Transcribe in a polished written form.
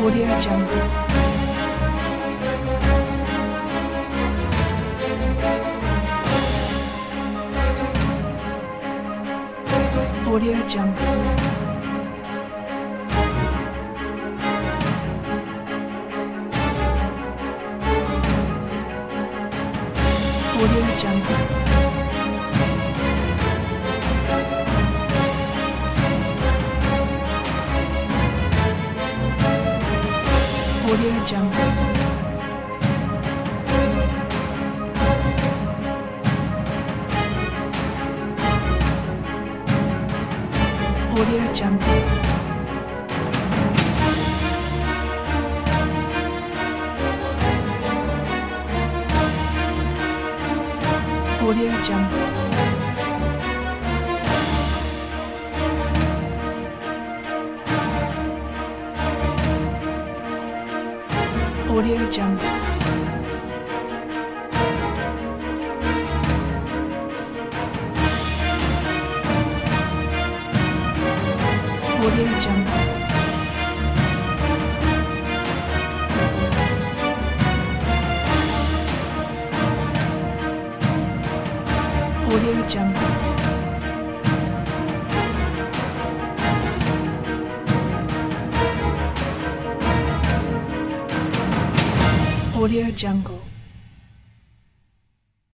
Audio Jungle. Audio Jungle. Audio Jungle. Audio Jungle. Audio Jungle. Audio Jungle. Audio Jungle. Audio Jungle. Audio Jungle. Audio Jungle.